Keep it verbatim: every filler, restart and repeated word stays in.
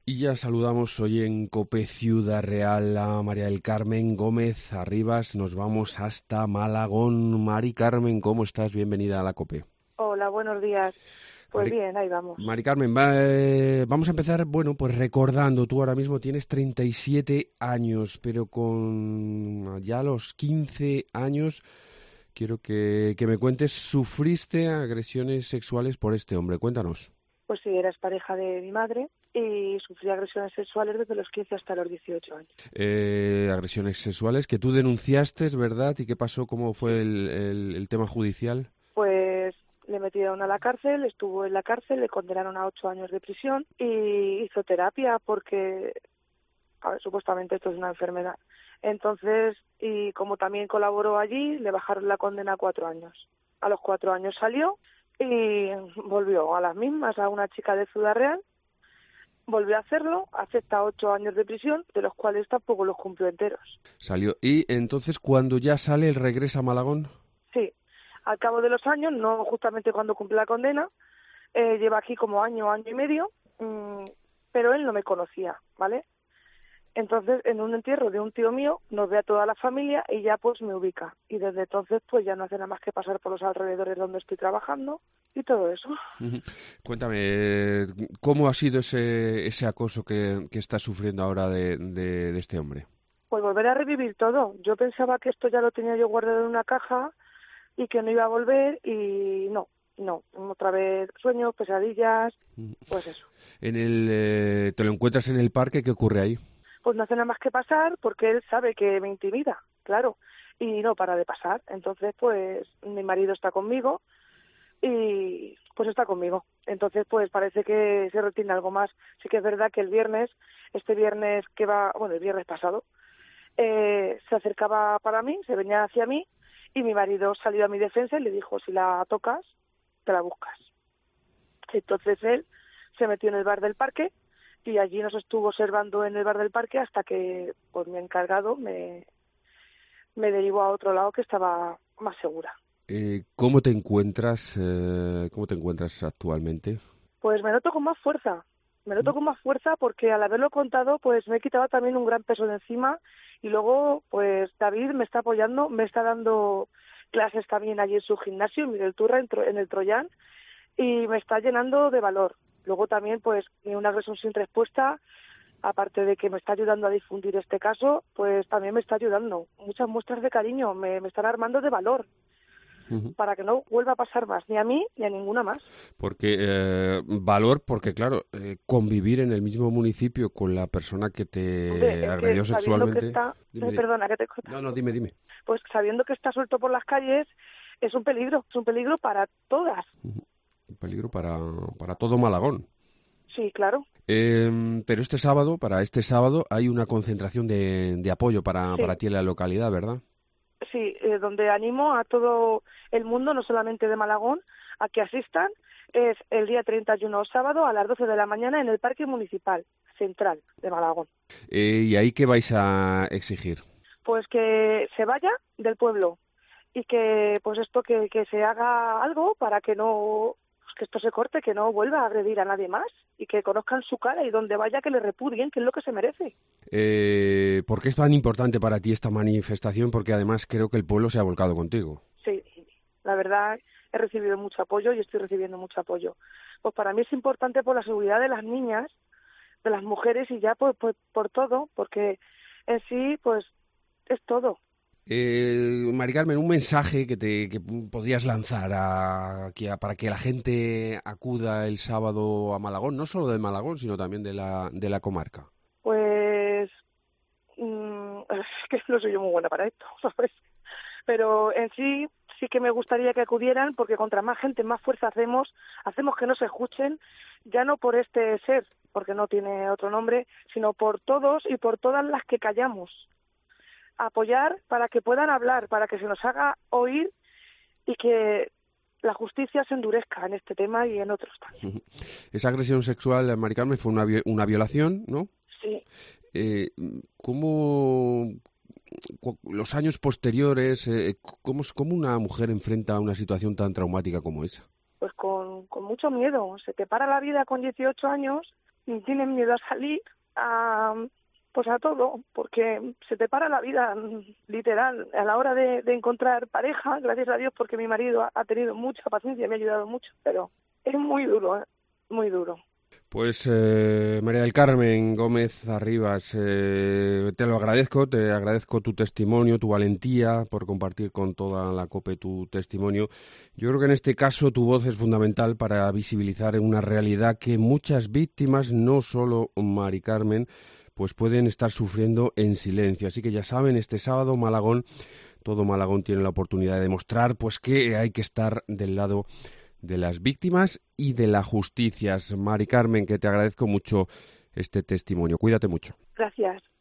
Y ya saludamos hoy en COPE Ciudad Real a María del Carmen Gómez Arribas. Nos vamos hasta Malagón. Mari Carmen, ¿cómo estás? Bienvenida a la COPE. Hola, buenos días. Pues Mari, bien, ahí vamos. Mari Carmen, va, eh, vamos a empezar, bueno, pues recordando, tú ahora mismo tienes treinta y siete años, pero con ya los quince años, quiero que, que me cuentes, sufriste agresiones sexuales por este hombre. Cuéntanos. Pues sí, eras pareja de mi madre y sufrí agresiones sexuales desde los quince hasta los dieciocho años. Eh, agresiones sexuales que tú denunciaste, ¿verdad? ¿Y qué pasó? ¿Cómo fue el, el, el tema judicial? Pues le metieron a la cárcel, estuvo en la cárcel, le condenaron a ocho años de prisión y hizo terapia porque, a ver, supuestamente esto es una enfermedad. Entonces, y como también colaboró allí, le bajaron la condena a cuatro años. A los cuatro años salió y volvió a las mismas, a una chica de Ciudad Real. Volvió a hacerlo, acepta ocho años de prisión, de los cuales tampoco los cumplió enteros. Salió. Y entonces, cuando ya sale, él regresa a Malagón. Sí, al cabo de los años, no justamente cuando cumple la condena, eh, lleva aquí como año, año y medio, mmm, pero él no me conocía, ¿vale? Entonces, en un entierro de un tío mío, nos ve a toda la familia y ya pues me ubica. Y desde entonces pues ya no hace nada más que pasar por los alrededores donde estoy trabajando y todo eso. Uh-huh. Cuéntame, ¿cómo ha sido ese, ese acoso que, que estás sufriendo ahora de, de, de este hombre? Pues volver a revivir todo. Yo pensaba que esto ya lo tenía yo guardado en una caja y que no iba a volver y no, no. Otra vez sueños, pesadillas, pues eso. En el, eh, ¿te lo encuentras en el parque? ¿Qué ocurre ahí? Pues no hace nada más que pasar porque él sabe que me intimida, claro, y no para de pasar. Entonces, pues mi marido está conmigo y pues está conmigo. Entonces, pues parece que se retiene algo más. Sí que es verdad que el viernes, este viernes que va, bueno, el viernes pasado, eh, se acercaba para mí, se venía hacia mí y mi marido salió a mi defensa y le dijo, si la tocas, te la buscas. Entonces él se metió en el bar del parque y allí nos estuvo observando en el bar del parque hasta que pues mi encargado me, me derivó a otro lado que estaba más segura. Eh, ¿Cómo te encuentras? Eh, ¿Cómo te encuentras actualmente? Pues me noto con más fuerza. Me noto con más fuerza porque al haberlo contado pues me he quitado también un gran peso de encima y luego pues David me está apoyando, me está dando clases también allí en su gimnasio, en Miguel Turra, en, Tro- en el Troyán, y me está llenando de valor. Luego también, pues, ni una agresión sin respuesta, aparte de que me está ayudando a difundir este caso, pues también me está ayudando. Muchas muestras de cariño, me, me están armando de valor, uh-huh, para que no vuelva a pasar más, ni a mí ni a ninguna más. Porque, eh, valor, porque claro, eh, convivir en el mismo municipio con la persona que te Hombre, agredió es que sexualmente... Que está... Dime, eh, perdona, que te corto. No, no, dime, dime. Pues sabiendo que está suelto por las calles, es un peligro, es un peligro para todas. Uh-huh. Un peligro para, para todo Malagón. Sí, claro. Eh, pero este sábado, para este sábado, hay una concentración de, de apoyo para, sí. para ti en la localidad, ¿verdad? Sí, eh, donde animo a todo el mundo, no solamente de Malagón, a que asistan. Es el día treinta y uno, sábado, a las doce de la mañana, en el Parque Municipal Central de Malagón. Eh, ¿Y ahí qué vais a exigir? Pues que se vaya del pueblo y que, pues esto, que, que se haga algo para que no... que esto se corte, que no vuelva a agredir a nadie más y que conozcan su cara y donde vaya que le repudien, que es lo que se merece. Eh, ¿Por qué es tan importante para ti esta manifestación? Porque además creo que el pueblo se ha volcado contigo. Sí, la verdad he recibido mucho apoyo y estoy recibiendo mucho apoyo. Pues para mí es importante por la seguridad de las niñas, de las mujeres y ya por, por, por todo, porque en sí pues es todo. Eh, Mari Carmen, un mensaje que te que podrías lanzar a, aquí a, para que la gente acuda el sábado a Malagón, no solo de Malagón, sino también de la de la comarca. Pues mmm, es que no soy yo muy buena para esto, ¿sabes? Pero en sí sí que me gustaría que acudieran porque contra más gente, más fuerza hacemos, hacemos que no se escuchen, ya no por este ser, porque no tiene otro nombre, sino por todos y por todas las que callamos. Apoyar para que puedan hablar, para que se nos haga oír y que la justicia se endurezca en este tema y en otros también. Esa agresión sexual, Mari Carmen, fue una, una violación, ¿no? Sí. Eh, ¿Cómo los años posteriores, eh, cómo, cómo una mujer enfrenta una situación tan traumática como esa? Pues con, con mucho miedo. Se te para la vida con dieciocho años tienen miedo a salir, a, pues a todo, porque se te para la vida, literal, a la hora de, de encontrar pareja, gracias a Dios, porque mi marido ha, ha tenido mucha paciencia, me ha ayudado mucho, pero es muy duro, ¿eh? Muy duro. Pues eh, María del Carmen Gómez Arribas, eh, te lo agradezco, te agradezco tu testimonio, tu valentía por compartir con toda la COPE tu testimonio. Yo creo que en este caso tu voz es fundamental para visibilizar una realidad que muchas víctimas, no solo Mari Carmen, pues pueden estar sufriendo en silencio. Así que ya saben, este sábado Malagón, todo Malagón tiene la oportunidad de demostrar pues que hay que estar del lado de las víctimas y de la justicia. Mari Carmen, que te agradezco mucho este testimonio. Cuídate mucho. Gracias.